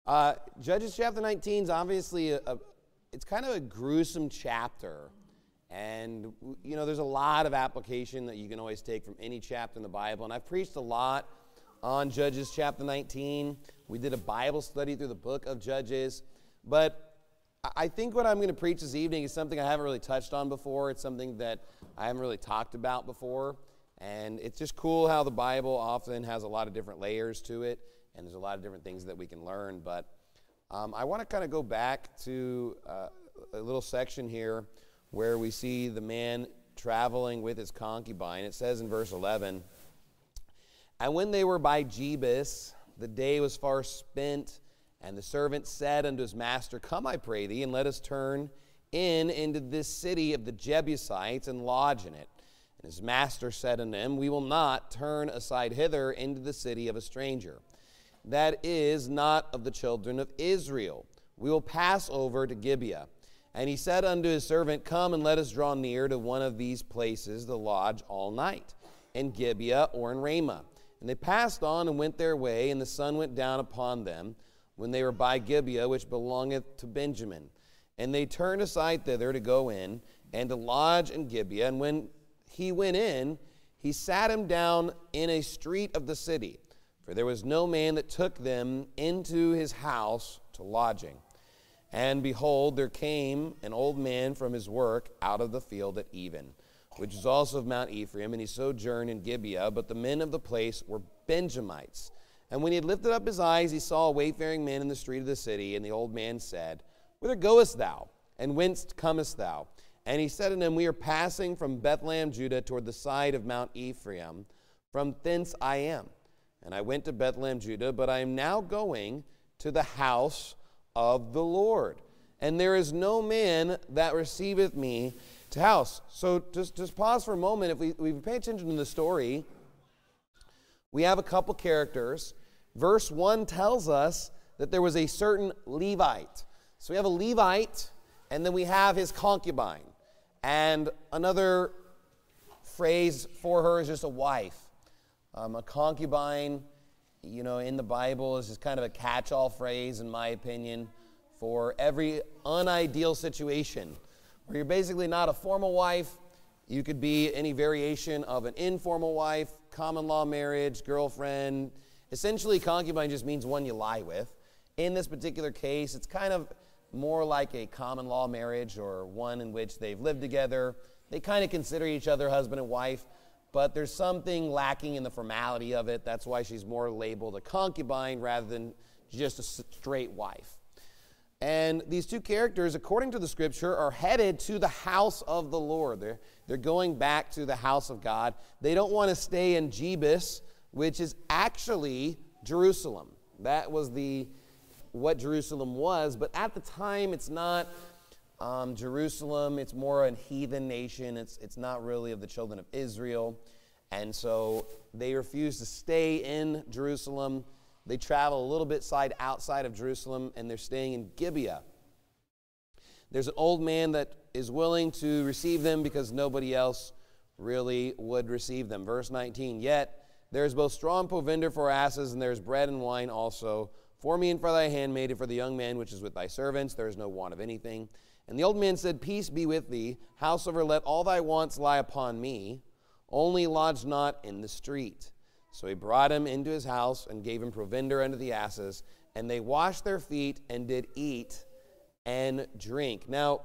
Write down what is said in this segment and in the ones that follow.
Judges chapter 19 is obviously it's kind of a gruesome chapter. And, you know, there's a lot of application that you can always take from any chapter in the Bible. And I've preached a lot on Judges chapter 19. We did a Bible study through the book of Judges. But I think what I'm going to preach this evening is something I haven't really touched on before. It's something that I haven't really talked about before. And it's just cool how the Bible often has a lot of different layers to it. And there's a lot of different things that we can learn. But I want to kind of go back to a little section here where we see the man traveling with his concubine. It says in verse 11, "And when they were by Jebus, the day was far spent, and the servant said unto his master, Come, I pray thee, and let us turn into this city of the Jebusites, and lodge in it. And his master said unto him, We will not turn aside hither into the city of a stranger, that is not of the children of Israel. We will pass over to Gibeah. And he said unto his servant, Come and let us draw near to one of these places to lodge all night, in Gibeah or in Ramah. And they passed on and went their way, and the sun went down upon them when they were by Gibeah, which belongeth to Benjamin. And they turned aside thither to go in, and to lodge in Gibeah. And when he went in, he sat him down in a street of the city, for there was no man that took them into his house to lodging. And behold, there came an old man from his work out of the field at even, which is also of Mount Ephraim, and he sojourned in Gibeah, but the men of the place were Benjamites. And when he had lifted up his eyes, he saw a wayfaring man in the street of the city, and the old man said, Whither goest thou, and whence comest thou? And he said unto him, We are passing from Bethlehem, Judah, toward the side of Mount Ephraim. From thence I am. And I went to Bethlehem, Judah, but I am now going to the house of the Lord. And there is no man that receiveth me to house." So just pause for a moment. If we pay attention to the story, we have a couple characters. Verse 1 tells us that there was a certain Levite. So we have a Levite, and then we have his concubine. And another phrase for her is just a wife. A concubine, you know, in the Bible is just kind of a catch-all phrase, in my opinion, for every unideal situation where you're basically not a formal wife. You could be any variation of an informal wife, common law marriage, girlfriend. Essentially, concubine just means one you lie with. In this particular case, it's kind of more like a common law marriage, or one in which they've lived together. They kind of consider each other husband and wife, but there's something lacking in the formality of it. That's why she's more labeled a concubine rather than just a straight wife. And these two characters, according to the scripture, are headed to the house of the Lord. They're going back to the house of God. They don't want to stay in Jebus, which is actually Jerusalem. That was what Jerusalem was, but at the time it's not Jerusalem. It's more a heathen nation. It's not really of the children of Israel. And so they refuse to stay in Jerusalem. They travel a little bit outside of Jerusalem, and they're staying in Gibeah. There's an old man that is willing to receive them because nobody else really would receive them. Verse 19, "Yet there is both straw and provender for asses, and there is bread and wine also for me and for thy handmaid and for the young man which is with thy servants. There is no want of anything. And the old man said, Peace be with thee. Howsoever, let all thy wants lie upon me. Only lodge not in the street. So he brought him into his house and gave him provender unto the asses. And they washed their feet and did eat and drink." Now,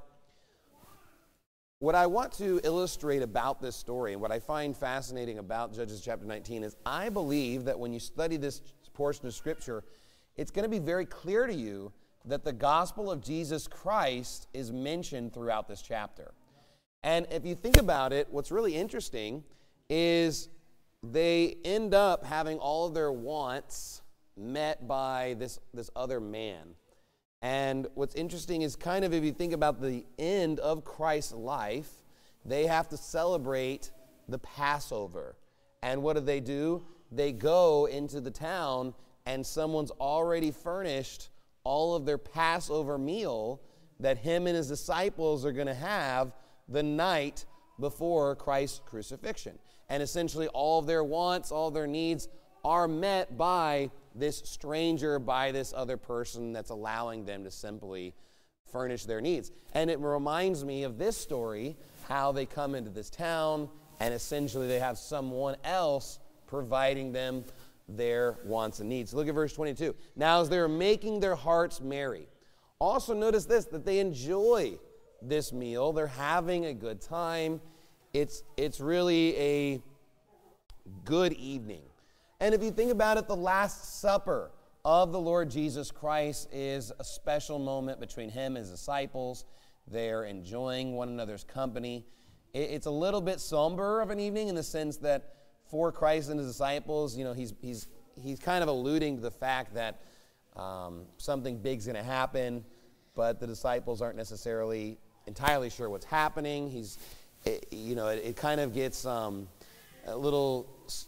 what I want to illustrate about this story and what I find fascinating about Judges chapter 19 is I believe that when you study this portion of Scripture, it's going to be very clear to you that the gospel of Jesus Christ is mentioned throughout this chapter. And if you think about it, what's really interesting is they end up having all of their wants met by this other man. And what's interesting is kind of if you think about the end of Christ's life, they have to celebrate the Passover. And what do? They go into the town, and someone's already furnished all of their Passover meal that him and his disciples are going to have the night before Christ's crucifixion. And essentially all of their wants, all of their needs are met by this stranger, by this other person that's allowing them to simply furnish their needs. And it reminds me of this story, how they come into this town and essentially they have someone else providing them their wants and needs. Look at verse 22. Now as they were making their hearts merry. Also notice this, that they enjoy this meal. They're having a good time. It's really a good evening. And if you think about it, the Last Supper of the Lord Jesus Christ is a special moment between him and his disciples. They're enjoying one another's company. It's a little bit somber of an evening in the sense that for Christ and his disciples, you know, he's kind of alluding to the fact that something big's going to happen, but the disciples aren't necessarily entirely sure what's happening. It kind of gets a little.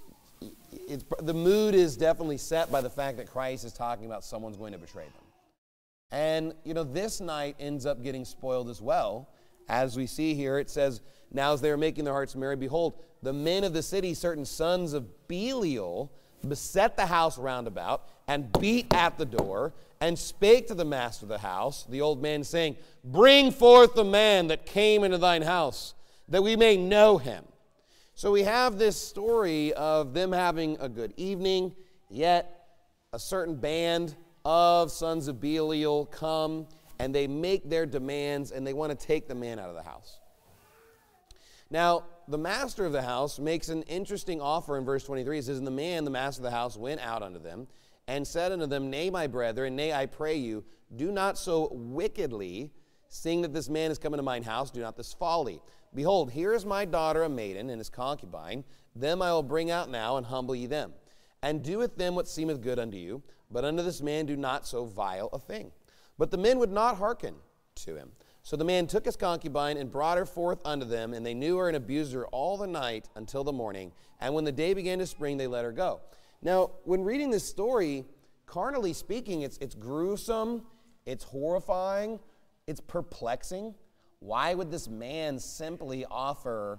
The mood is definitely set by the fact that Christ is talking about someone's going to betray them. And, this night ends up getting spoiled as well. As we see here, it says, now as they were making their hearts merry, behold, the men of the city, certain sons of Belial, beset the house round about, and beat at the door, and spake to the master of the house, the old man, saying, bring forth the man that came into thine house, that we may know him. So we have this story of them having a good evening, yet a certain band of sons of Belial come, and they make their demands, and they want to take the man out of the house. Now, the master of the house makes an interesting offer in verse 23. It says, and the man, the master of the house, went out unto them, and said unto them, nay, my brethren, nay, I pray you, do not so wickedly, seeing that this man is come into mine house, do not this folly. Behold, here is my daughter, a maiden, and his concubine. Them I will bring out now, and humble ye them. And do with them what seemeth good unto you, but unto this man do not so vile a thing. But the men would not hearken to him. So the man took his concubine, and brought her forth unto them, and they knew her and abused her all the night until the morning. And when the day began to spring, they let her go. Now, when reading this story, carnally speaking, it's gruesome, it's horrifying, it's perplexing. Why would this man simply offer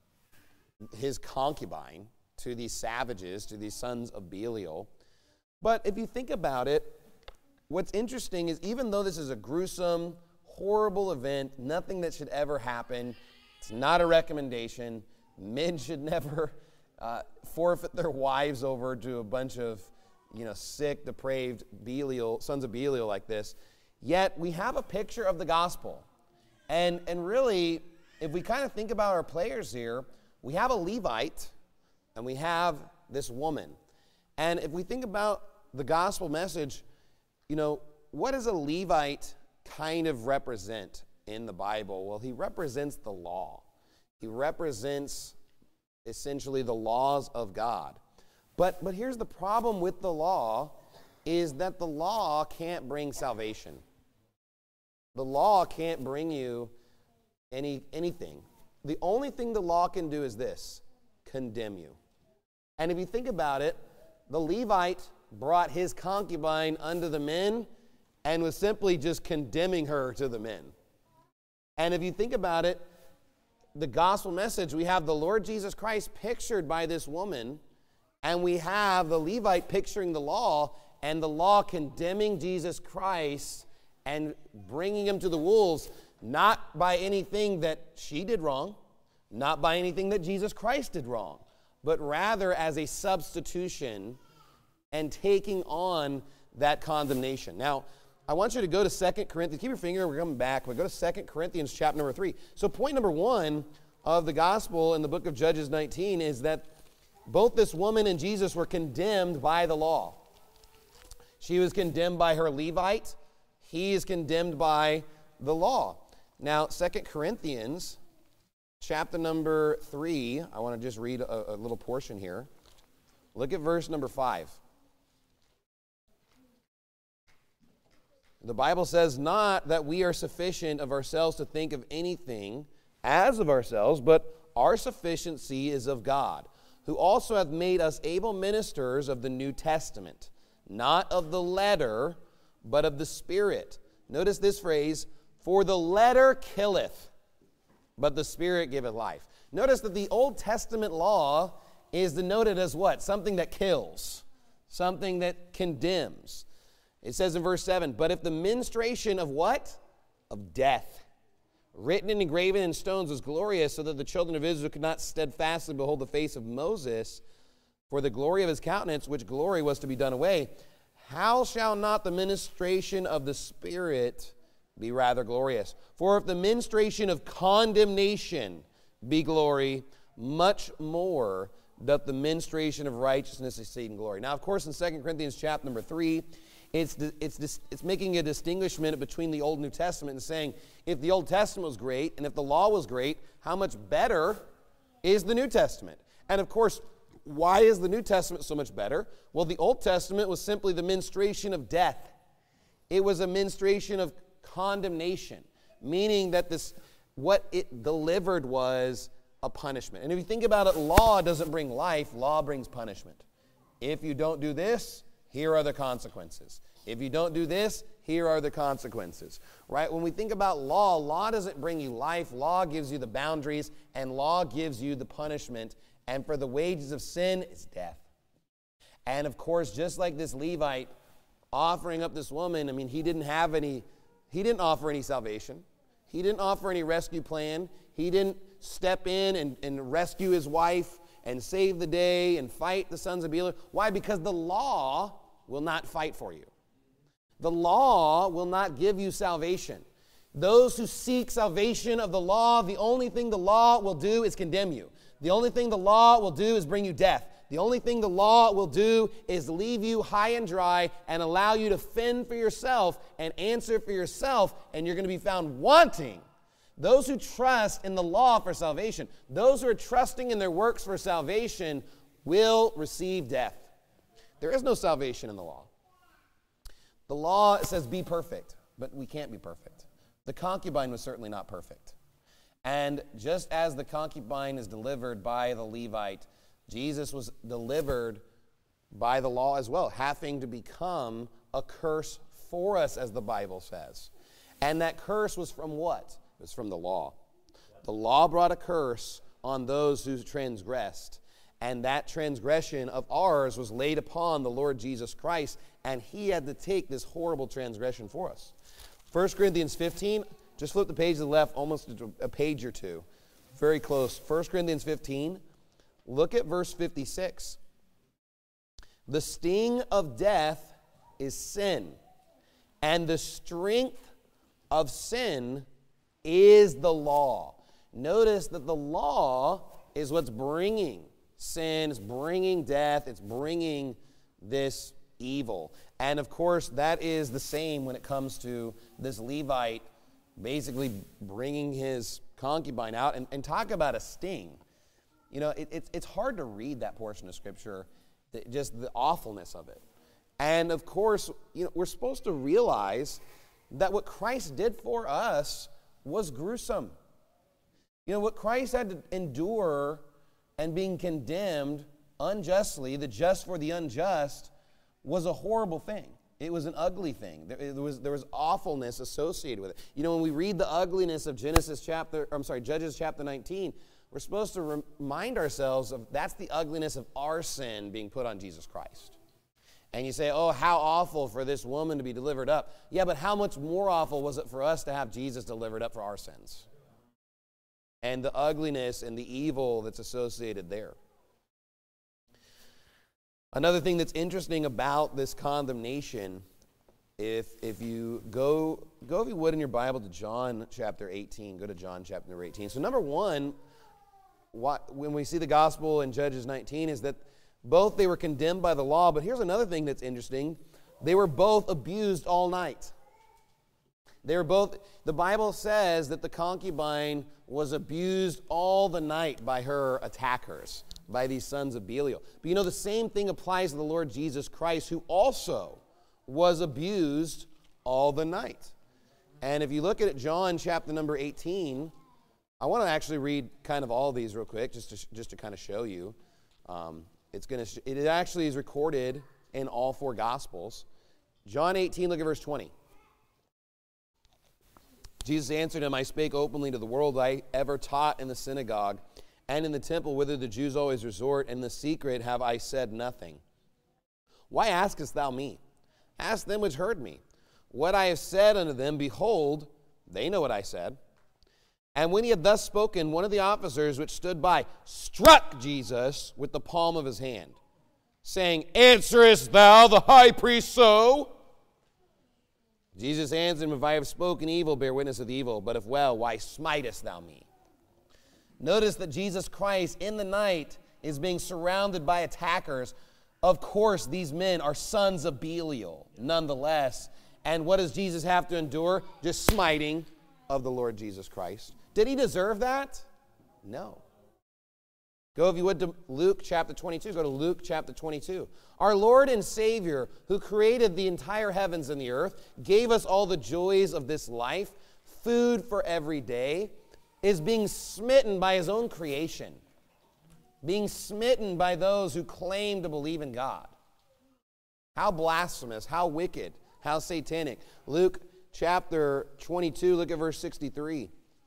his concubine to these savages, to these sons of Belial? But if you think about it, what's interesting is even though this is a gruesome, horrible event, nothing that should ever happen, it's not a recommendation. Men should never forfeit their wives over to a bunch of sick, depraved Belial, sons of Belial like this. Yet we have a picture of the gospel. And really, if we kind of think about our players here, we have a Levite and we have this woman. And if we think about the gospel message, what does a Levite kind of represent in the Bible? Well, he represents the law. He represents essentially the laws of God. But here's the problem with the law, is that the law can't bring salvation. The law can't bring you anything. The only thing the law can do is this: condemn you. And if you think about it, the Levite brought his concubine unto the men and was simply just condemning her to the men. And if you think about it, the gospel message, we have the Lord Jesus Christ pictured by this woman, and we have the Levite picturing the law, and the law condemning Jesus Christ and bringing him to the wolves, not by anything that she did wrong, not by anything that Jesus Christ did wrong, but rather as a substitution and taking on that condemnation. Now, I want you to go to 2 Corinthians. Keep your finger, we're coming back. We'll go to 2 Corinthians chapter number 3. So point number 1 of the gospel in the book of Judges 19 is that both this woman and Jesus were condemned by the law. She was condemned by her Levite. He is condemned by the law. Now, 2 Corinthians chapter number 3, I want to just read a little portion here. Look at verse number 5. The Bible says, not that we are sufficient of ourselves to think of anything as of ourselves, but our sufficiency is of God, who also hath made us able ministers of the New Testament, not of the letter, but of the Spirit. Notice this phrase, for the letter killeth, but the Spirit giveth life. Notice that the Old Testament law is denoted as what? Something that kills. something that condemns. It says in verse 7, but if the ministration of what? Of death, written and engraven in stones, was glorious, so that the children of Israel could not steadfastly behold the face of Moses, for the glory of his countenance, which glory was to be done away, how shall not the ministration of the Spirit be rather glorious? For if the ministration of condemnation be glory, much more doth the ministration of righteousness exceed in glory. Now, of course, in 2 Corinthians chapter number 3, it's making a distinguishment between the Old and New Testament and saying, if the Old Testament was great and if the law was great, how much better is the New Testament? And of course, why is the New Testament so much better? Well, the Old Testament was simply the ministration of death. It was a ministration of condemnation, meaning that what it delivered was a punishment. And if you think about it, law doesn't bring life, law brings punishment. If you don't do this, here are the consequences. If you don't do this, here are the consequences. Right? When we think about law, law doesn't bring you life, law gives you the boundaries, and law gives you the punishment. And for the wages of sin is death. And of course, just like this Levite offering up this woman, I mean, he didn't offer any salvation. He didn't offer any rescue plan. He didn't step in and rescue his wife and save the day and fight the sons of Belial. Why? Because the law will not fight for you. The law will not give you salvation. Those who seek salvation of the law, the only thing the law will do is condemn you. The only thing the law will do is bring you death. The only thing the law will do is leave you high and dry and allow you to fend for yourself and answer for yourself, and you're going to be found wanting. Those who trust in the law for salvation, those who are trusting in their works for salvation will receive death. There is no salvation in the law. The law says be perfect, but we can't be perfect. The concubine was certainly not perfect. And just as the concubine is delivered by the Levite, Jesus was delivered by the law as well, having to become a curse for us, as the Bible says. And that curse was from what? It was from the law. The law brought a curse on those who transgressed. And that transgression of ours was laid upon the Lord Jesus Christ, and he had to take this horrible transgression for us. 1 Corinthians 15, just flip the page to the left, almost a page or two. Very close. 1 Corinthians 15, look at verse 56. The sting of death is sin, and the strength of sin is the law. Notice that the law is what's bringing sin, it's bringing death, it's bringing this evil. And of course, that is the same when it comes to this Levite basically bringing his concubine out. And talk about a sting. You know, it's hard to read that portion of Scripture, just the awfulness of it. And of course, you know, we're supposed to realize that what Christ did for us was gruesome. You know, what Christ had to endure and being condemned unjustly, the just for the unjust, was a horrible thing. It was an ugly thing. There was awfulness associated with it. You know, when we read the ugliness of Judges chapter 19, we're supposed to remind ourselves of that's the ugliness of our sin being put on Jesus Christ. And you say, oh, how awful for this woman to be delivered up. Yeah, but how much more awful was it for us to have Jesus delivered up for our sins? And the ugliness and the evil that's associated there. Another thing that's interesting about this condemnation, if you go if you would in your Bible to John chapter 18, go to John chapter number 18. So number one, when we see the gospel in Judges 19 is that both they were condemned by the law, but here's another thing that's interesting. They were both abused all night. They were both, the Bible says that the concubine was abused all the night by her attackers, by these sons of Belial. But you know, the same thing applies to the Lord Jesus Christ, who also was abused all the night. And if you look at John chapter number 18, I want to actually read kind of all these real quick, just to kind of show you. It actually is recorded in all four Gospels. John 18, look at verse 20. Jesus answered him, I spake openly to the world, I ever taught in the synagogue and in the temple whither the Jews always resort, and in the secret have I said nothing. Why askest thou me? Ask them which heard me. What I have said unto them, behold, they know what I said. And when he had thus spoken, one of the officers which stood by struck Jesus with the palm of his hand, saying, Answerest thou the high priest so? Jesus answered him, If I have spoken evil, bear witness of evil. But if well, why smitest thou me? Notice that Jesus Christ in the night is being surrounded by attackers. Of course, these men are sons of Belial, nonetheless. And what does Jesus have to endure? Just smiting of the Lord Jesus Christ. Did he deserve that? No. Go, if you would, to Luke chapter 22. Go to Luke chapter 22. Our Lord and Savior, who created the entire heavens and the earth, gave us all the joys of this life, food for every day, is being smitten by his own creation, being smitten by those who claim to believe in God. How blasphemous, how wicked, how satanic. Luke chapter 22, look at verse 63.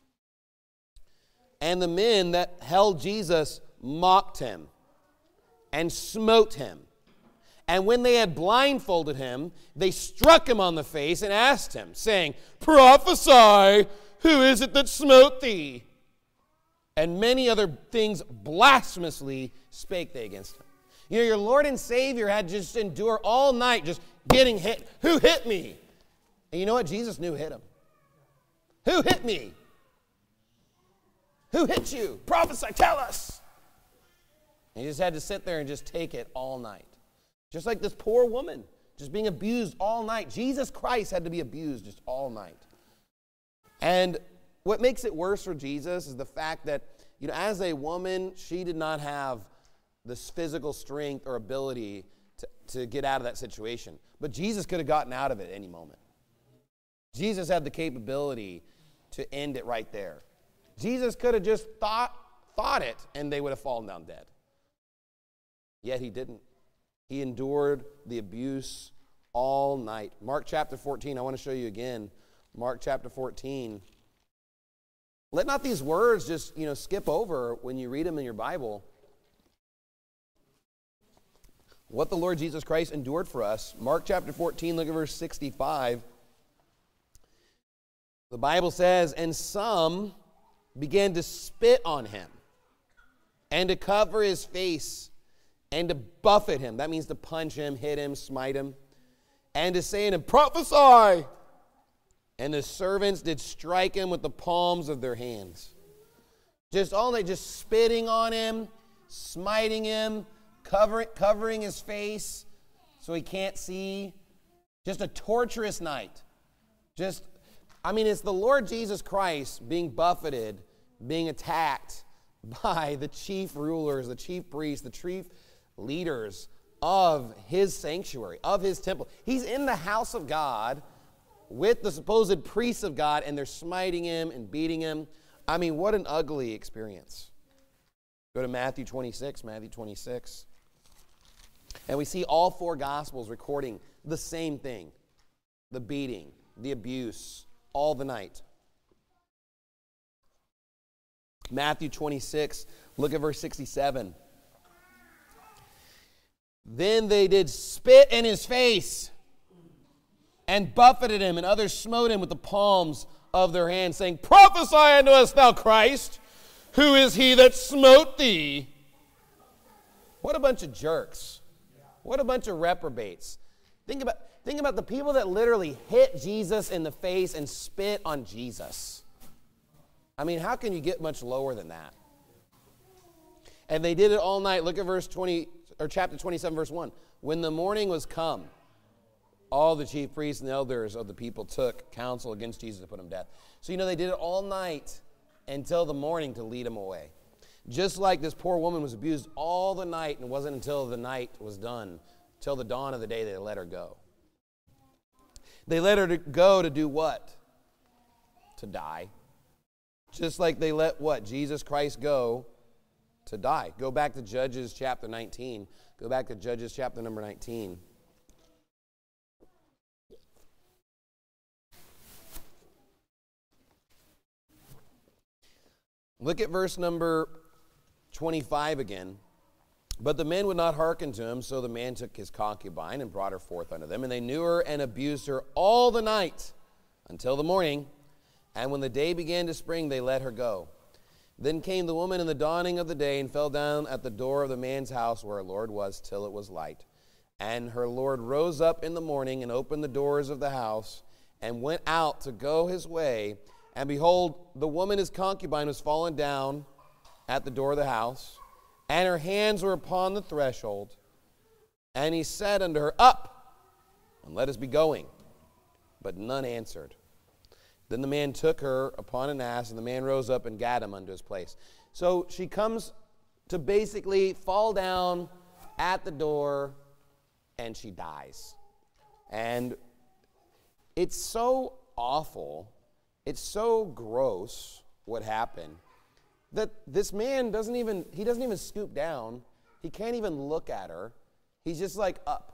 And the men that held Jesus mocked him and smote him. And when they had blindfolded him, they struck him on the face and asked him, saying, Prophesy, who is it that smote thee? And many other things blasphemously spake they against him. You know, your Lord and Savior had to just endure all night just getting hit. Who hit me? And you know what? Jesus knew hit him. Who hit me? Who hit you? Prophesy, tell us. And he just had to sit there and just take it all night. Just like this poor woman, just being abused all night. Jesus Christ had to be abused just all night. And what makes it worse for Jesus is the fact that, you know, as a woman, she did not have this physical strength or ability to get out of that situation. But Jesus could have gotten out of it any moment. Jesus had the capability to end it right there. Jesus could have just thought it, and they would have fallen down dead. Yet he didn't. He endured the abuse all night. Mark chapter 14, I want to show you again. Mark chapter 14. Let not these words just, skip over when you read them in your Bible. What the Lord Jesus Christ endured for us. Mark chapter 14, look at verse 65. The Bible says, And some began to spit on him, and to cover his face, and to buffet him. That means to punch him, hit him, smite him. And to say unto him, Prophesy! And the servants did strike him with the palms of their hands. Just all night, just spitting on him, smiting him, covering his face so he can't see. Just a torturous night. It's the Lord Jesus Christ being buffeted, being attacked by the chief rulers, the chief priests, the chief leaders of his sanctuary, of his temple. He's in the house of God with the supposed priests of God, and they're smiting him and beating him. What an ugly experience. Go to Matthew 26, And we see all four Gospels recording the same thing. The beating, the abuse, all the night. Matthew 26, look at verse 67. Then they did spit in his face and buffeted him, and others smote him with the palms of their hands, saying, Prophesy unto us, thou Christ, who is he that smote thee? What a bunch of jerks. What a bunch of reprobates. Think about the people that literally hit Jesus in the face and spit on Jesus. How can you get much lower than that? And they did it all night. Look at verse 20, or chapter 27, verse 1. When the morning was come, all the chief priests and elders of the people took counsel against Jesus to put him to death. So, they did it all night until the morning to lead him away. Just like this poor woman was abused all the night, and it wasn't until the night was done, till the dawn of the day, they let her go. They let her go to do what? To die. Just like they let what? Jesus Christ go to die. Go back to Judges chapter 19. Go back to Judges chapter number 19. Look at verse number 25 again. But the men would not hearken to him, so the man took his concubine and brought her forth unto them. And they knew her and abused her all the night until the morning. And when the day began to spring, they let her go. Then came the woman in the dawning of the day and fell down at the door of the man's house where her Lord was till it was light. And her Lord rose up in the morning and opened the doors of the house and went out to go his way. And behold, the woman, his concubine, was fallen down at the door of the house, and her hands were upon the threshold. And he said unto her, Up, and let us be going. But none answered. Then the man took her upon an ass, and the man rose up and gat him unto his place. So she comes to basically fall down at the door, and she dies. And it's so awful, it's so gross what happened, that this man doesn't even scoop down. He can't even look at her. He's just like up.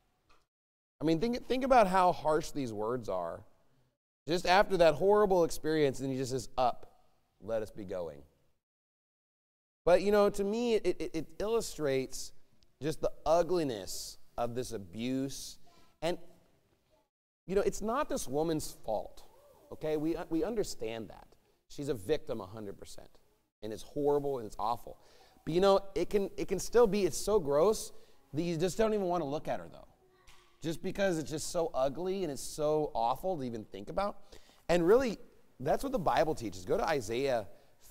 I mean, think about how harsh these words are. Just after that horrible experience, and he just says, Up, let us be going. But, to me, it illustrates just the ugliness of this abuse. And, it's not this woman's fault, okay? We understand that. She's a victim 100%. And it's horrible and it's awful. But, it can still be, it's so gross that you just don't even want to look at her, though. Just because it's just so ugly and it's so awful to even think about. And really, that's what the Bible teaches. Go to Isaiah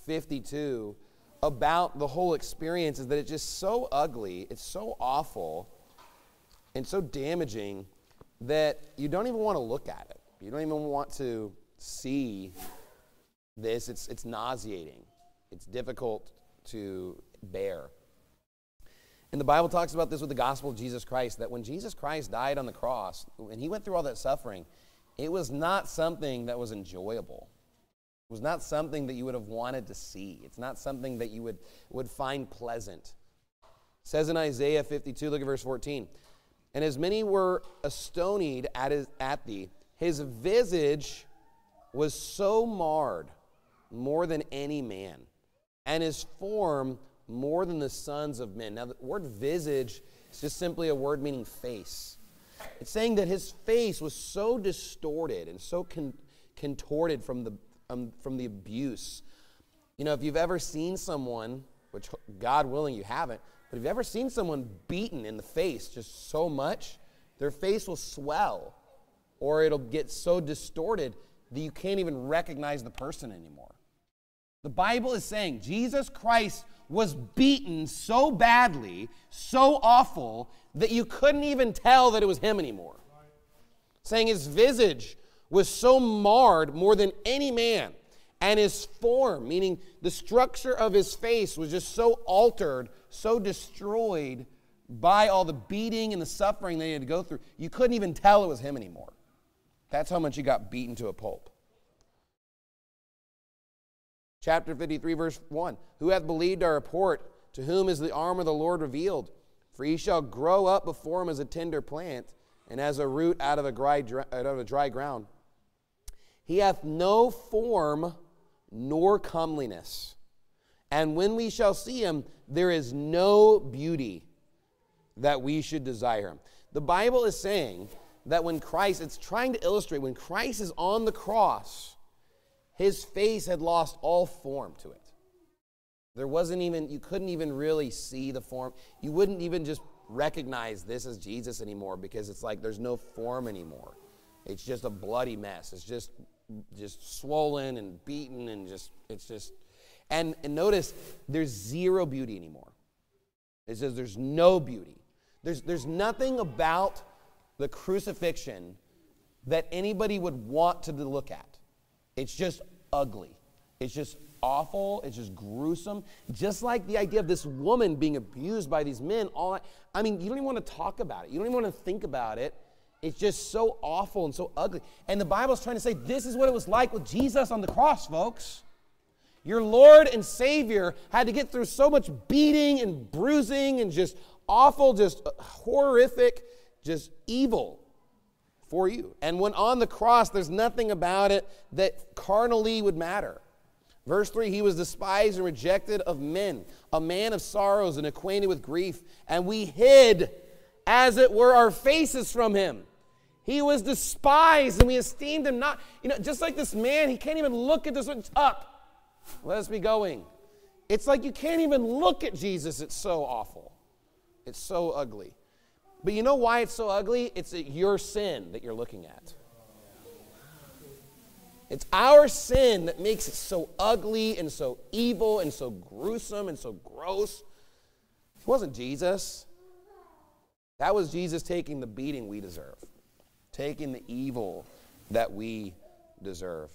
52 about the whole experience, is that it's just so ugly, it's so awful, and so damaging that you don't even want to look at it. You don't even want to see this. It's nauseating. It's difficult to bear. And the Bible talks about this with the gospel of Jesus Christ, that when Jesus Christ died on the cross, and he went through all that suffering, it was not something that was enjoyable. It was not something that you would have wanted to see. It's not something that you would find pleasant. It says in Isaiah 52, look at verse 14, And as many were astonied at thee, his visage was so marred more than any man, and his form more than the sons of men. Now, the word visage is just simply a word meaning face. It's saying that his face was so distorted and so contorted from the abuse. If you've ever seen someone, which God willing you haven't, but if you've ever seen someone beaten in the face just so much, their face will swell, or it'll get so distorted that you can't even recognize the person anymore. The Bible is saying Jesus Christ was beaten so badly, so awful, that you couldn't even tell that it was him anymore. Saying his visage was so marred more than any man, and his form, meaning the structure of his face, was just so altered, so destroyed by all the beating and the suffering they had to go through, you couldn't even tell it was him anymore. That's how much he got beaten to a pulp. Chapter 53, verse 1. Who hath believed our report? To whom is the arm of the Lord revealed? For he shall grow up before him as a tender plant, and as a root out of a dry ground. He hath no form nor comeliness. And when we shall see him, there is no beauty that we should desire him. The Bible is saying that when Christ, it's trying to illustrate, when Christ is on the cross, his face had lost all form to it. There wasn't even, you couldn't even really see the form. You wouldn't even just recognize this as Jesus anymore, because it's like there's no form anymore. It's just a bloody mess. It's just swollen and beaten and and notice there's zero beauty anymore. It says there's no beauty. There's nothing about the crucifixion that anybody would want to look at. It's just ugly. It's just awful. It's just gruesome. Just like the idea of this woman being abused by these men. You don't even want to talk about it. You don't even want to think about it. It's just so awful and so ugly. And the Bible's trying to say this is what it was like with Jesus on the cross, folks. Your Lord and Savior had to get through so much beating and bruising and just awful, just horrific, just evil for you. And when on the cross, there's nothing about it that carnally would matter. Verse 3, he was despised and rejected of men, a man of sorrows and acquainted with grief, and we hid, as it were, our faces from him. He was despised, and we esteemed him not. Just like this man, he can't even look at this one. It's up. Let us be going. It's like you can't even look at Jesus. It's so awful. It's so ugly. But you know why it's so ugly? It's your sin that you're looking at. It's our sin that makes it so ugly and so evil and so gruesome and so gross. It wasn't Jesus. That was Jesus taking the beating we deserve, taking the evil that we deserve.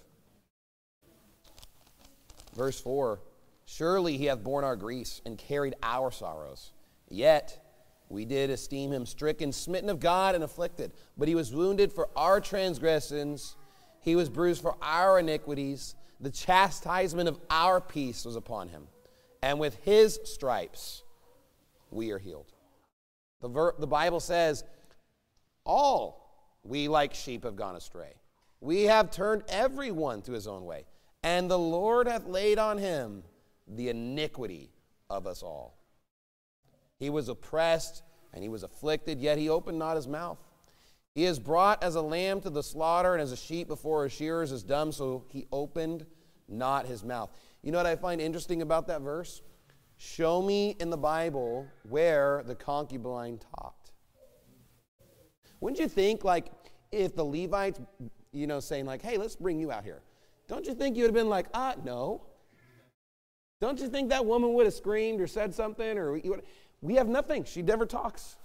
Verse 4, surely he hath borne our griefs and carried our sorrows. Yet we did esteem him stricken, smitten of God, and afflicted. But he was wounded for our transgressions. He was bruised for our iniquities. The chastisement of our peace was upon him. And with his stripes we are healed. The Bible says, all we like sheep have gone astray. We have turned everyone to his own way. And the Lord hath laid on him the iniquity of us all. He was oppressed and he was afflicted, yet he opened not his mouth. He is brought as a lamb to the slaughter, and as a sheep before her shearers is dumb, so he opened not his mouth. You know what I find interesting about that verse? Show me in the Bible where the concubine talked. Wouldn't you think, like, if the Levites, saying like, hey, let's bring you out here. Don't you think you would have been like, no? Don't you think that woman would have screamed or said something? Or we have nothing. She never talks.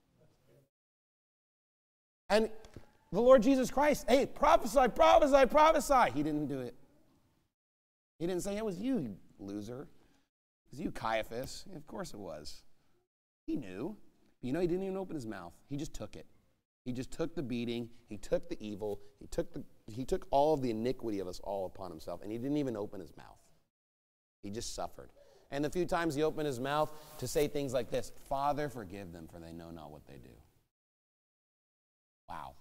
And the Lord Jesus Christ, hey, prophesy, prophesy, prophesy. He didn't do it. He didn't say, it was you, you loser. It was you, Caiaphas. Of course it was. He knew. He didn't even open his mouth. He just took it. He just took the beating. He took the evil. He took all of the iniquity of us all upon himself, and he didn't even open his mouth. He just suffered. And the few times he opened his mouth to say things like this, Father, forgive them, for they know not what they do. Wow.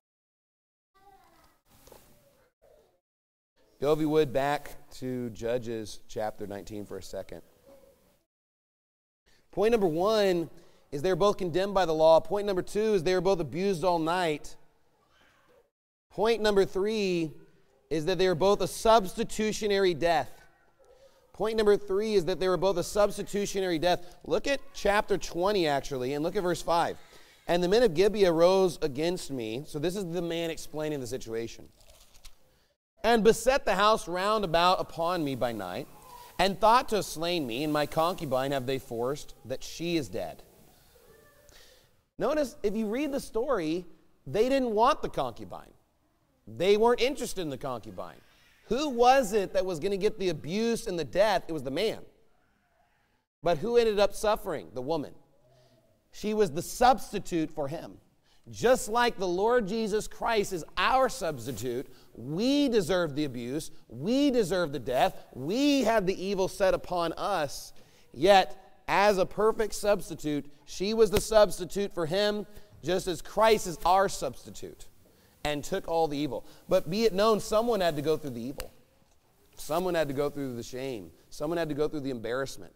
Go, if you would, back to Judges chapter 19 for a second. Point number 1 is they were both condemned by the law. Point number 2 is they were both abused all night. Point number 3 is that they were both a substitutionary death. Point number 3 is that they were both a substitutionary death. Look at chapter 20, actually, and look at verse 5. And the men of Gibeah rose against me. So this is the man explaining the situation. And beset the house round about upon me by night, and thought to have slain me, and my concubine have they forced, that she is dead. Notice, if you read the story, they didn't want the concubine. They weren't interested in the concubine. Who was it that was going to get the abuse and the death? It was the man. But who ended up suffering? The woman. She was the substitute for him. Just like the Lord Jesus Christ is our substitute, we deserve the abuse, we deserve the death, we had the evil set upon us, yet as a perfect substitute, she was the substitute for him, just as Christ is our substitute and took all the evil. But be it known, someone had to go through the evil. Someone had to go through the shame. Someone had to go through the embarrassment.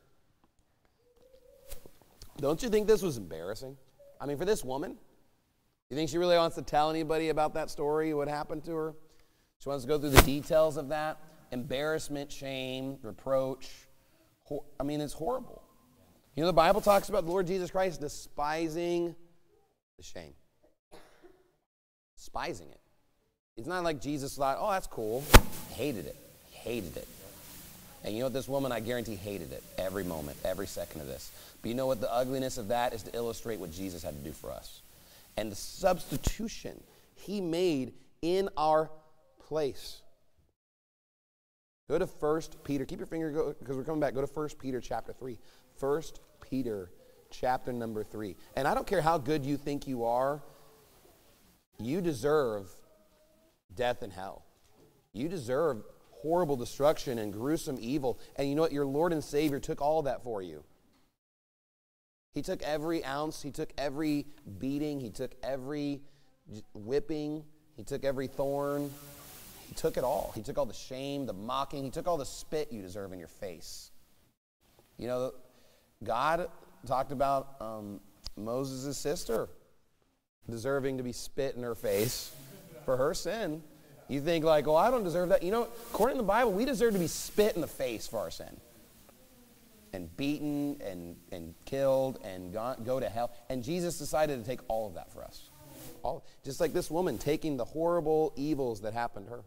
Don't you think this was embarrassing? I mean, for this woman, you think she really wants to tell anybody about that story, what happened to her? She wants to go through the details of that. Embarrassment, shame, reproach. I mean, it's horrible. The Bible talks about the Lord Jesus Christ despising the shame. Despising it. It's not like Jesus thought, oh, that's cool. Hated it. Hated it. And you know what, this woman, I guarantee, hated it every moment, every second of this. But you know what, the ugliness of that is to illustrate what Jesus had to do for us. And the substitution he made in our place. Go to 1 Peter. Keep your finger, because we're coming back. Go to 1 Peter chapter 3. 1 Peter chapter number 3. And I don't care how good you think you are, you deserve death and hell. You deserve horrible destruction and gruesome evil. And you know what? Your Lord and Savior took all that for you. He took every ounce. He took every beating. He took every whipping. He took every thorn. He took it all. He took all the shame, the mocking. He took all the spit you deserve in your face. You know, God talked about Moses' sister deserving to be spit in her face for her sin. You think like, oh, I don't deserve that. You know, according to the Bible, we deserve to be spit in the face for our sin. And beaten and killed and go to hell. And Jesus decided to take all of that for us. Just like this woman taking the horrible evils that happened to her.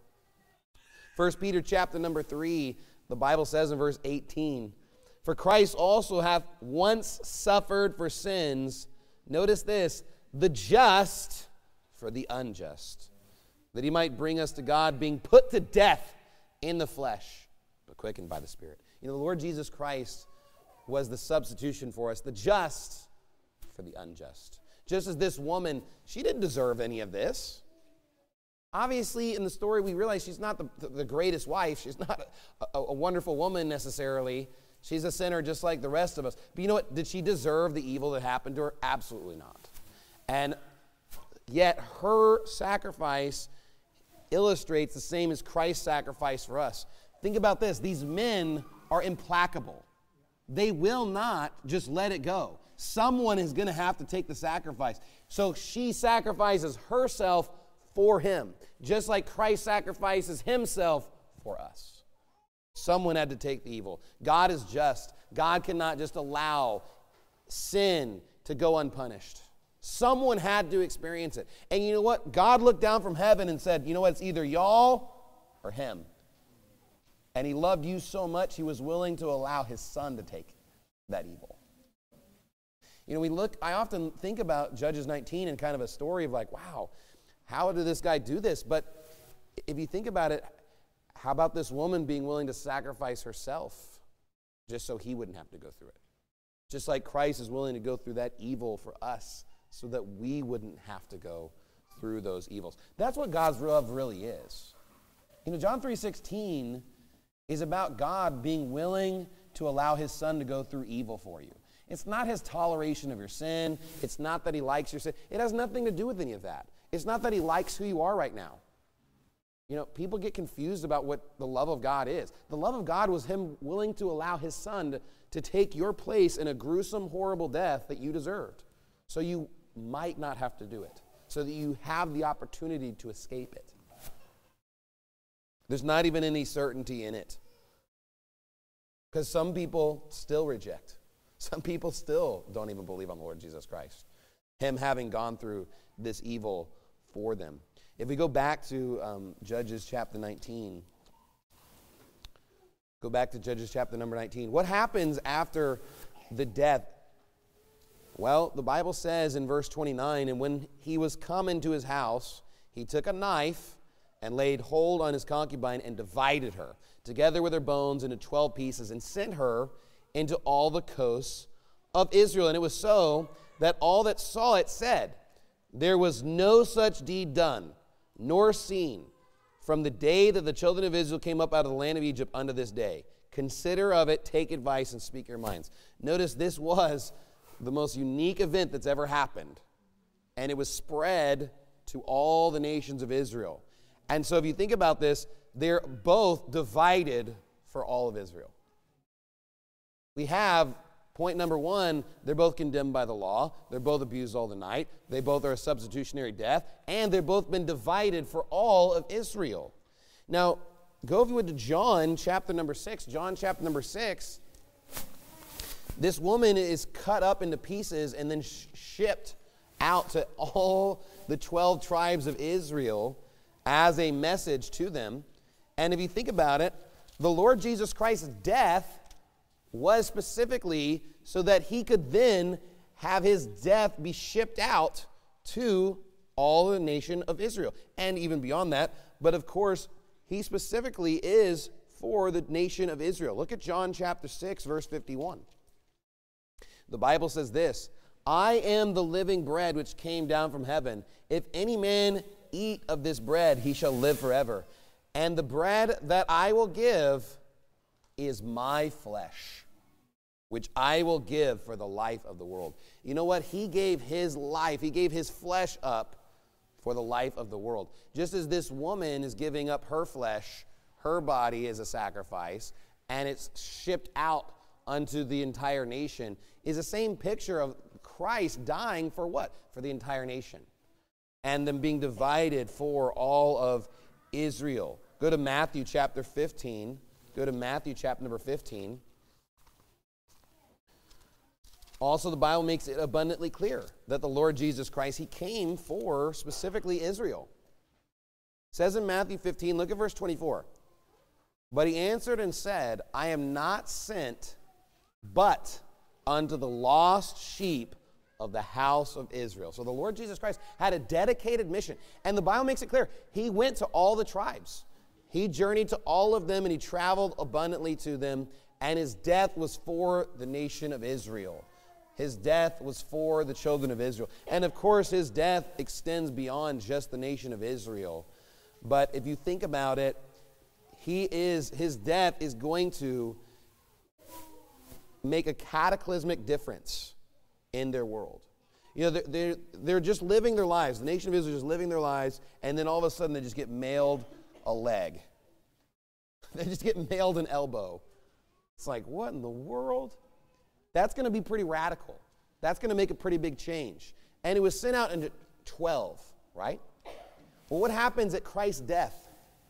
1 Peter chapter number 3, the Bible says in verse 18, for Christ also hath once suffered for sins, notice this, the just for the unjust, that he might bring us to God, being put to death in the flesh, but quickened by the Spirit. You know, the Lord Jesus Christ was the substitution for us, the just for the unjust. Just as this woman, she didn't deserve any of this. Obviously, in the story, we realize she's not the greatest wife. She's not a wonderful woman necessarily. She's a sinner just like the rest of us. But you know what? Did she deserve the evil that happened to her? Absolutely not. And yet her sacrifice illustrates the same as Christ's sacrifice for us. Think about this. These men are implacable. They will not just let it go. Someone is going to have to take the sacrifice. So she sacrifices herself for him, just like Christ sacrifices himself for us. Someone had to take the evil. God is just. God cannot just allow sin to go unpunished. Someone had to experience it. And you know what? God looked down from heaven and said, you know what? It's either y'all or him. And he loved you so much, he was willing to allow his son to take that evil. You know, I often think about Judges 19 and kind of a story of like, wow, how did this guy do this? But if you think about it, how about this woman being willing to sacrifice herself just so he wouldn't have to go through it? Just like Christ is willing to go through that evil for us so that we wouldn't have to go through those evils. That's what God's love really is. You know, John 3:16 is about God being willing to allow his son to go through evil for you. It's not his toleration of your sin. It's not that he likes your sin. It has nothing to do with any of that. It's not that he likes who you are right now. You know, people get confused about what the love of God is. The love of God was him willing to allow his son to take your place in a gruesome, horrible death that you deserved. So you might not have to do it. So that you have the opportunity to escape it. There's not even any certainty in it. Because some people still reject. Some people still don't even believe on the Lord Jesus Christ. Him having gone through this evil for them. If we go back to Judges chapter 19. Go back to Judges chapter number 19. What happens after the death? Well, the Bible says in verse 29, and when he was come into his house, he took a knife and laid hold on his concubine and divided her, together with her bones, into 12 pieces, and sent her into all the coasts of Israel. And it was so that all that saw it said, there was no such deed done, nor seen, from the day that the children of Israel came up out of the land of Egypt unto this day. Consider of it, take advice, and speak your minds. Notice this was the most unique event that's ever happened. And it was spread to all the nations of Israel. And so if you think about this, they're both divided for all of Israel. We have point number one, they're both condemned by the law. They're both abused all the night. They both are a substitutionary death. And they've both been divided for all of Israel. Now, go if you would to John chapter number 6. John chapter number 6. This woman is cut up into pieces and then shipped out to all the 12 tribes of Israel as a message to them. And if you think about it, the Lord Jesus Christ's death was specifically so that he could then have his death be shipped out to all the nation of Israel. And even beyond that, but of course, he specifically is for the nation of Israel. Look at John chapter 6, verse 51. The Bible says this, I am the living bread which came down from heaven. If any man eat of this bread, he shall live forever. And the bread that I will give is my flesh, which I will give for the life of the world. You know what? He gave his life, he gave his flesh up for the life of the world. Just as this woman is giving up her flesh, her body as a sacrifice, and it's shipped out unto the entire nation, is the same picture of Christ dying for what? For the entire nation. And them being divided for all of Israel. Go to Matthew chapter 15. Go to Matthew chapter number 15. Also, the Bible makes it abundantly clear that the Lord Jesus Christ, he came for specifically Israel. It says in Matthew 15, look at verse 24. But he answered and said, I am not sent but unto the lost sheep of the house of Israel. So the Lord Jesus Christ had a dedicated mission. And the Bible makes it clear. He went to all the tribes. He journeyed to all of them and he traveled abundantly to them. And his death was for the nation of Israel. His death was for the children of Israel. And of course, his death extends beyond just the nation of Israel. But if you think about it, his death is going to make a cataclysmic difference in their world. You know, they're just living their lives. The nation of Israel is just living their lives, and then all of a sudden they just get mailed a leg. They just get mailed an elbow. It's like, what in the world? That's going to be pretty radical. That's going to make a pretty big change. And it was sent out into 12, right? Well, what happens at Christ's death?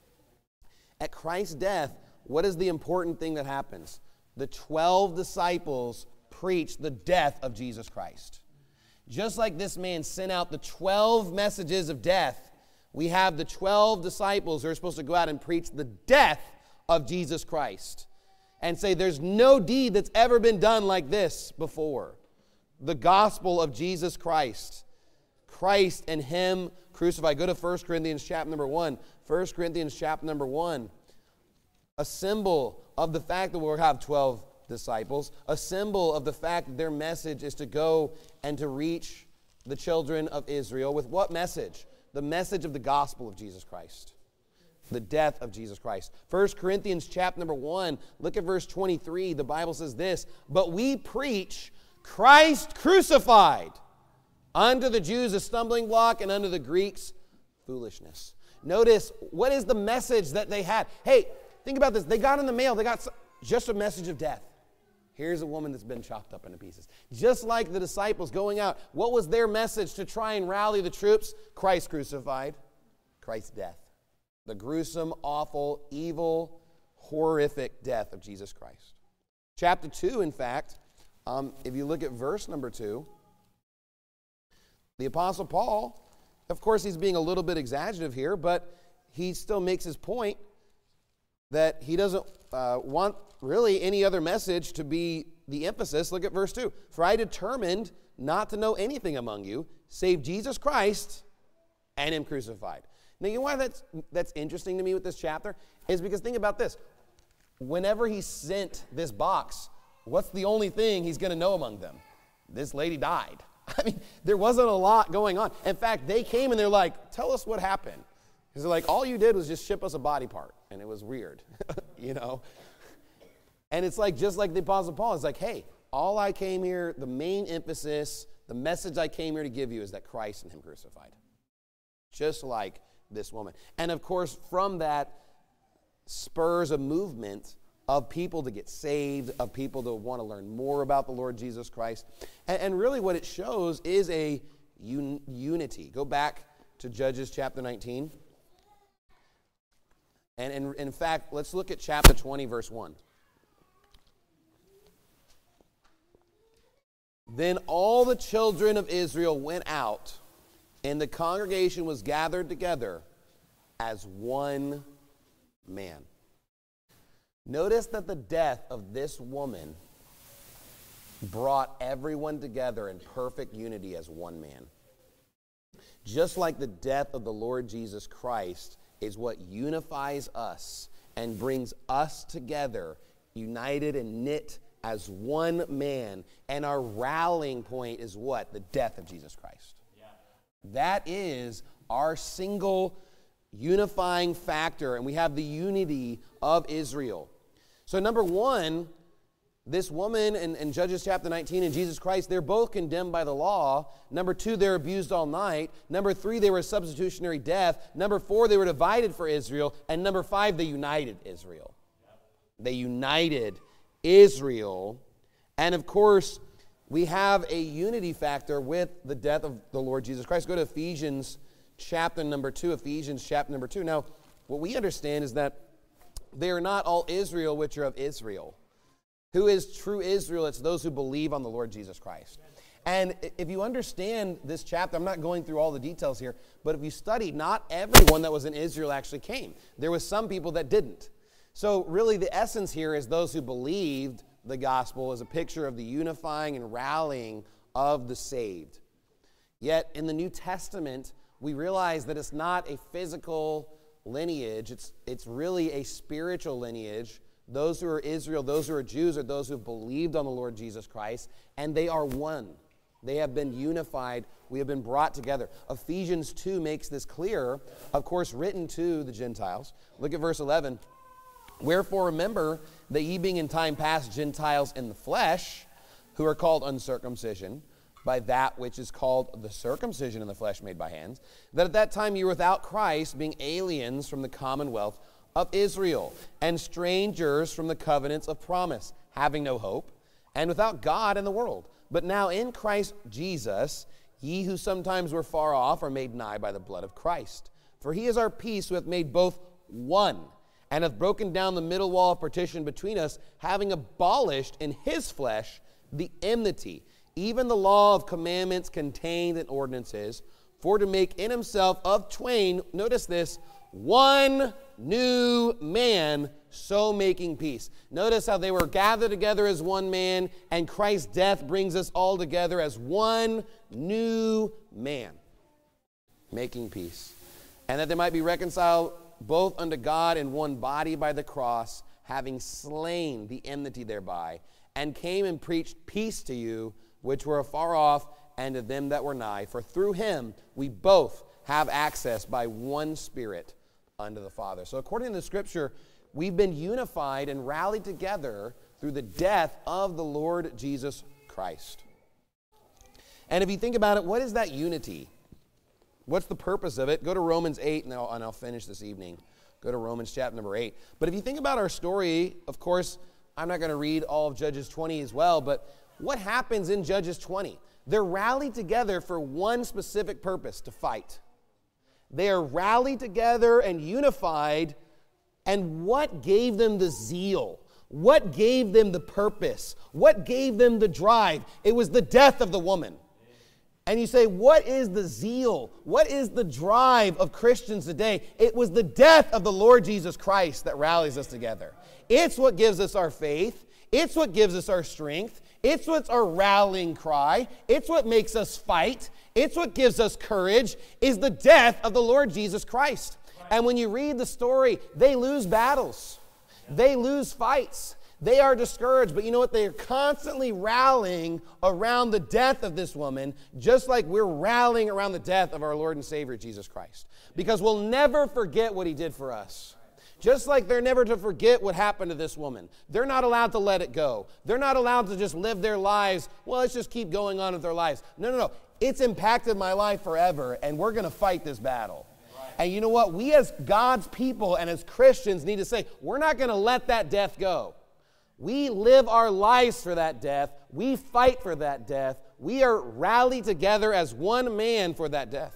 At Christ's death, what is the important thing that happens? The 12 disciples preach the death of Jesus Christ. Just like this man sent out the 12 messages of death, we have the 12 disciples who are supposed to go out and preach the death of Jesus Christ and say there's no deed that's ever been done like this before. The gospel of Jesus Christ. Christ and him crucified. Go to 1 Corinthians chapter number 1. 1 Corinthians chapter number 1. A symbol of the fact that we'll have 12 disciples. A symbol of the fact that their message is to go and to reach the children of Israel. With what message? The message of the gospel of Jesus Christ. The death of Jesus Christ. 1 Corinthians chapter number 1, look at verse 23. The Bible says this, but we preach Christ crucified, unto the Jews a stumbling block, and unto the Greeks foolishness. Notice, what is the message that they had? Hey, think about this. They got in the mail, they got just a message of death. Here's a woman that's been chopped up into pieces. Just like the disciples going out, what was their message to try and rally the troops? Christ crucified, Christ's death. The gruesome, awful, evil, horrific death of Jesus Christ. Chapter 2, in fact, if you look at verse number 2, the Apostle Paul, of course he's being a little bit exaggerative here, but he still makes his point that he doesn't want really any other message to be the emphasis. Look at verse 2. For I determined not to know anything among you, save Jesus Christ and him crucified. Now, you know why that's interesting to me with this chapter? Is because think about this. Whenever he sent this box, what's the only thing he's going to know among them? This lady died. I mean, there wasn't a lot going on. In fact, they came and they're like, tell us what happened. Because they're like, all you did was just ship us a body part. And it was weird, you know. And it's like, just like the Apostle Paul, it's like, hey, all I came here, the main emphasis, the message I came here to give you is that Christ and him crucified. Just like this woman. And of course, from that spurs a movement of people to get saved, of people to want to learn more about the Lord Jesus Christ. And really what it shows is a unity. Go back to Judges chapter 19. And in fact, let's look at chapter 20, verse 1. Then all the children of Israel went out, and the congregation was gathered together as one man. Notice that the death of this woman brought everyone together in perfect unity as one man. Just like the death of the Lord Jesus Christ is what unifies us and brings us together, united and knit as one man. And our rallying point is what? The death of Jesus Christ. Yeah. That is our single unifying factor, and we have the unity of Israel. So number one, This woman in Judges chapter 19 and Jesus Christ, they're both condemned by the law. Number 2, they're abused all night. Number 3, they were a substitutionary death. Number 4, they were divided for Israel. And number 5, they united Israel. They united Israel. And of course, we have a unity factor with the death of the Lord Jesus Christ. Go to Ephesians chapter number 2. Ephesians chapter number 2. Now, what we understand is that they are not all Israel which are of Israel. Who is true Israel? It's those who believe on the Lord Jesus Christ. And if you understand this chapter, I'm not going through all the details here, but if you study, not everyone that was in Israel actually came. There was some people that didn't. So really the essence here is those who believed the gospel is a picture of the unifying and rallying of the saved. Yet in the New Testament, we realize that it's not a physical lineage. It's really a spiritual lineage. Those who are Israel, those who are Jews, are those who have believed on the Lord Jesus Christ, and they are one. They have been unified. We have been brought together. Ephesians 2 makes this clear, of course, written to the Gentiles. Look at verse 11. Wherefore remember that ye being in time past Gentiles in the flesh, who are called uncircumcision, by that which is called the circumcision in the flesh made by hands, that at that time you were without Christ, being aliens from the commonwealth of Israel, and strangers from the covenants of promise, having no hope, and without God in the world. But now in Christ Jesus, ye who sometimes were far off are made nigh by the blood of Christ. For he is our peace, who hath made both one, and hath broken down the middle wall of partition between us, having abolished in his flesh the enmity, even the law of commandments contained in ordinances, for to make in himself of twain, notice this, one new man, so making peace. Notice how they were gathered together as one man, and Christ's death brings us all together as one new man, making peace. And that they might be reconciled both unto God in one body by the cross, having slain the enmity thereby, and came and preached peace to you, which were afar off, and to them that were nigh. For through him we both have access by one Spirit unto the Father. So according to the Scripture, we've been unified and rallied together through the death of the Lord Jesus Christ. And if you think about it, what is that unity? What's the purpose of it? Go to Romans 8, and I'll finish this evening. Go to Romans chapter number 8. But if you think about our story, of course, I'm not going to read all of Judges 20 as well, but what happens in Judges 20? They're rallied together for one specific purpose, to fight. They are rallied together and unified, and what gave them the zeal? What gave them the purpose? What gave them the drive? It was the death of the woman. And you say, what is the zeal? What is the drive of Christians today? It was the death of the Lord Jesus Christ that rallies us together. It's what gives us our faith. It's what gives us our strength. It's what's our rallying cry. It's what makes us fight. It's what gives us courage, is the death of the Lord Jesus Christ. And when you read the story, they lose battles. They lose fights. They are discouraged, but you know what? They are constantly rallying around the death of this woman, just like we're rallying around the death of our Lord and Savior, Jesus Christ. Because we'll never forget what he did for us. Just like they're never to forget what happened to this woman. They're not allowed to let it go. They're not allowed to just live their lives, well, let's just keep going on with their lives. No. It's impacted my life forever, and we're going to fight this battle. And you know what? We as God's people and as Christians need to say, we're not going to let that death go. We live our lives for that death. We fight for that death. We are rallied together as one man for that death.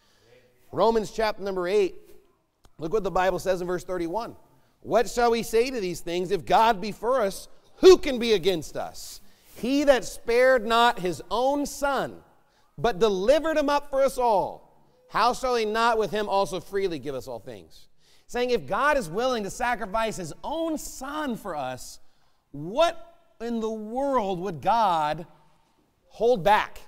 Romans chapter number 8. Look what the Bible says in verse 31. What shall we say to these things? If God be for us, who can be against us? He that spared not his own son, but delivered him up for us all, how shall he not with him also freely give us all things? Saying if God is willing to sacrifice his own son for us, what in the world would God hold back?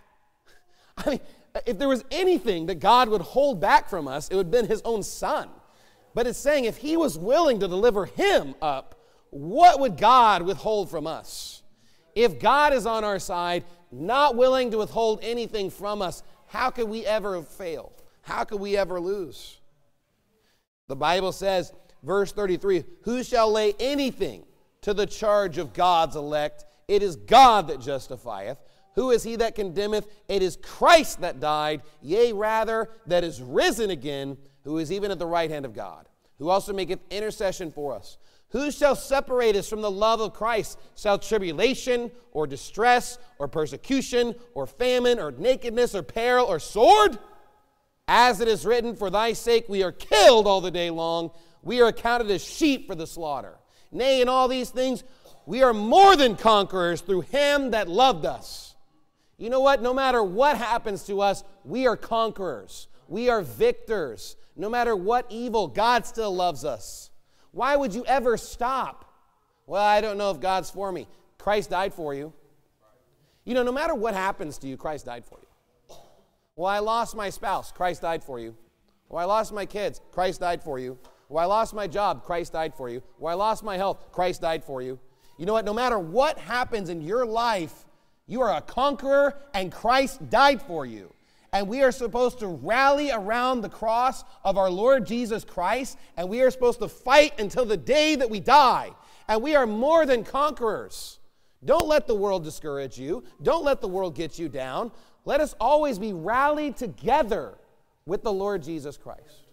I mean, if there was anything that God would hold back from us, it would have been his own son. But it's saying if he was willing to deliver him up, what would God withhold from us? If God is on our side, not willing to withhold anything from us, how could we ever fail? How could we ever lose? The Bible says, verse 33, who shall lay anything to the charge of God's elect. It is God that justifieth. Who is he that condemneth? It is Christ that died, yea, rather, that is risen again, who is even at the right hand of God, who also maketh intercession for us. Who shall separate us from the love of Christ? Shall tribulation, or distress, or persecution, or famine, or nakedness, or peril, or sword? As it is written, for thy sake we are killed all the day long. We are accounted as sheep for the slaughter. Nay, in all these things, we are more than conquerors through him that loved us. You know what? No matter what happens to us, we are conquerors. We are victors. No matter what evil, God still loves us. Why would you ever stop? Well, I don't know if God's for me. Christ died for you. You know, no matter what happens to you, Christ died for you. Well, I lost my spouse. Christ died for you. Well, I lost my kids. Christ died for you. Well, I lost my job. Christ died for you. Well, I lost my health. Christ died for you. You know what? No matter what happens in your life, you are a conqueror and Christ died for you. And we are supposed to rally around the cross of our Lord Jesus Christ, and we are supposed to fight until the day that we die. And we are more than conquerors. Don't let the world discourage you. Don't let the world get you down. Let us always be rallied together with the Lord Jesus Christ.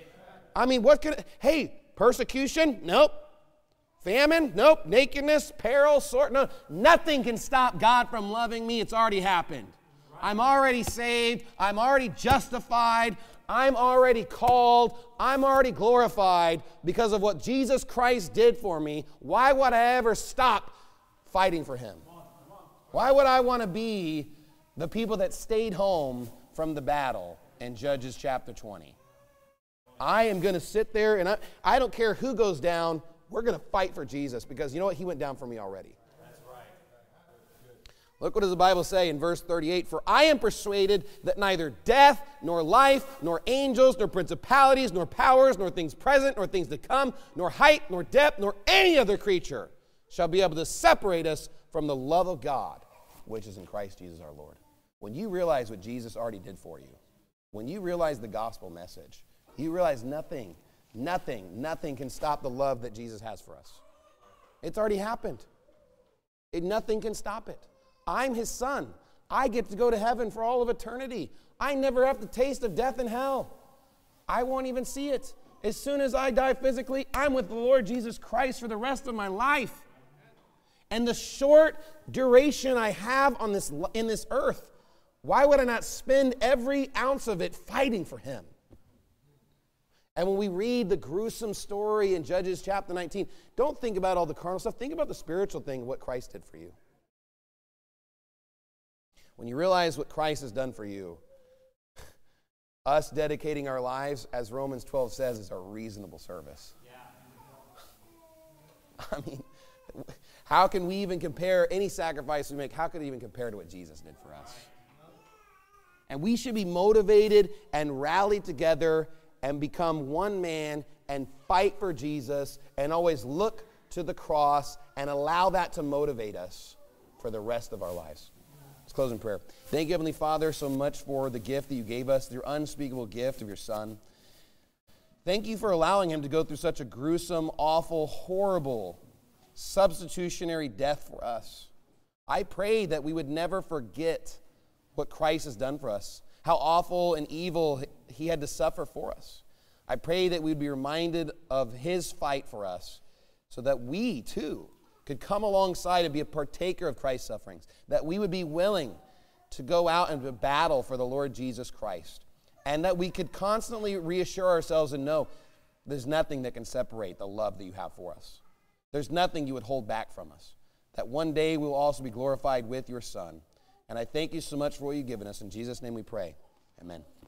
I mean, hey, persecution? Nope. Famine? Nope. Nakedness, peril, sword? No. Nothing can stop God from loving me. It's already happened. I'm already saved. I'm already justified. I'm already called. I'm already glorified because of what Jesus Christ did for me. Why would I ever stop fighting for him? Why would I want to be the people that stayed home from the battle in Judges chapter 20? I am going to sit there, and I don't care who goes down. We're going to fight for Jesus because you know what? He went down for me already. Look what does the Bible say in verse 38. For I am persuaded that neither death, nor life, nor angels, nor principalities, nor powers, nor things present, nor things to come, nor height, nor depth, nor any other creature shall be able to separate us from the love of God, which is in Christ Jesus our Lord. When you realize what Jesus already did for you, when you realize the gospel message, you realize nothing can stop the love that Jesus has for us. It's already happened. Nothing can stop it. I'm his son. I get to go to heaven for all of eternity. I never have to taste of death and hell. I won't even see it. As soon as I die physically, I'm with the Lord Jesus Christ for the rest of my life. And the short duration I have in this earth, why would I not spend every ounce of it fighting for him? And when we read the gruesome story in Judges chapter 19, don't think about all the carnal stuff. Think about the spiritual thing of what Christ did for you. When you realize what Christ has done for you, us dedicating our lives, as Romans 12 says, is a reasonable service. Yeah. I mean, how can we even compare any sacrifice we make? How could it even compare to what Jesus did for us? And we should be motivated and rally together and become one man and fight for Jesus and always look to the cross and allow that to motivate us for the rest of our lives. Let's close in prayer. Thank you, Heavenly Father, so much for the gift that you gave us, your unspeakable gift of your Son. Thank you for allowing him to go through such a gruesome, awful, horrible, substitutionary death for us. I pray that we would never forget what Christ has done for us, how awful and evil he had to suffer for us. I pray that we'd be reminded of his fight for us so that we, too, could come alongside and be a partaker of Christ's sufferings, that we would be willing to go out and to battle for the Lord Jesus Christ, and that we could constantly reassure ourselves and know there's nothing that can separate the love that you have for us. There's nothing you would hold back from us, that one day we will also be glorified with your Son. And I thank you so much for what you've given us. In Jesus' name we pray. Amen.